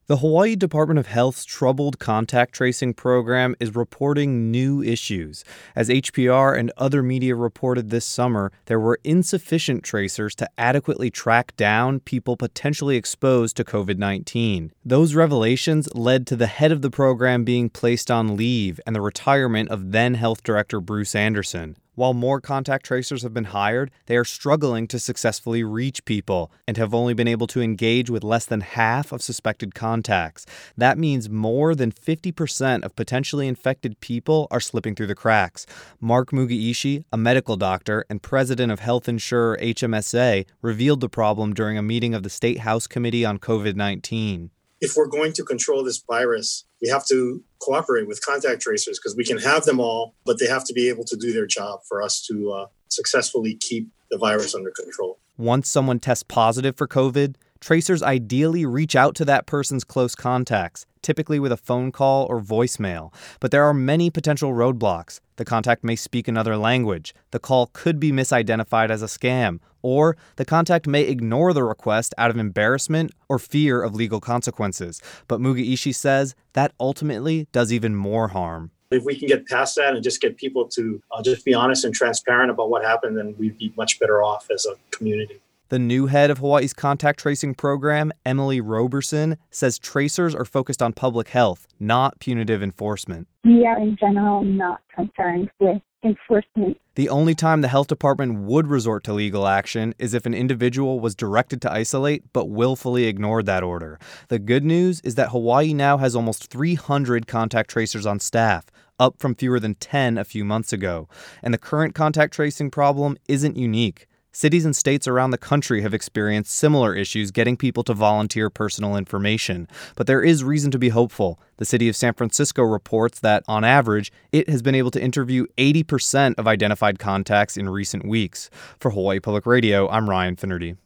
The Hawaii Department of Health's troubled contact tracing program is reporting new issues. As HPR and other media reported this summer, there were insufficient tracers to adequately track down people potentially exposed to COVID-19. Those revelations led to the head of the program being placed on leave and the retirement of then Health Director Bruce Anderson. While more contact tracers have been hired, they are struggling to successfully reach people and have only been able to engage with less than half of suspected contacts. That means more than 50% of potentially infected people are slipping through the cracks. Mark Mugiishi, a medical doctor and president of health insurer HMSA, revealed the problem during a meeting of the State House Committee on COVID-19. If we're going to control this virus, we have to cooperate with contact tracers because we can have them all, but they have to be able to do their job for us to successfully keep the virus under control. Once someone tests positive for COVID, tracers ideally reach out to that person's close contacts, typically with a phone call or voicemail. But there are many potential roadblocks. The contact may speak another language, the call could be misidentified as a scam, or the contact may ignore the request out of embarrassment or fear of legal consequences. But Mugiishi says that ultimately does even more harm. If we can get past that and just get people to just be honest and transparent about what happened, then we'd be much better off as a community. The new head of Hawaii's contact tracing program, Emily Roberson, says tracers are focused on public health, not punitive enforcement. We are in general not concerned with enforcement. The only time the health department would resort to legal action is if an individual was directed to isolate but willfully ignored that order. The good news is that Hawaii now has almost 300 contact tracers on staff, up from fewer than 10 a few months ago. And the current contact tracing problem isn't unique. Cities and states around the country have experienced similar issues getting people to volunteer personal information. But there is reason to be hopeful. The city of San Francisco reports that, on average, it has been able to interview 80% of identified contacts in recent weeks. For Hawaii Public Radio, I'm Ryan Finnerty.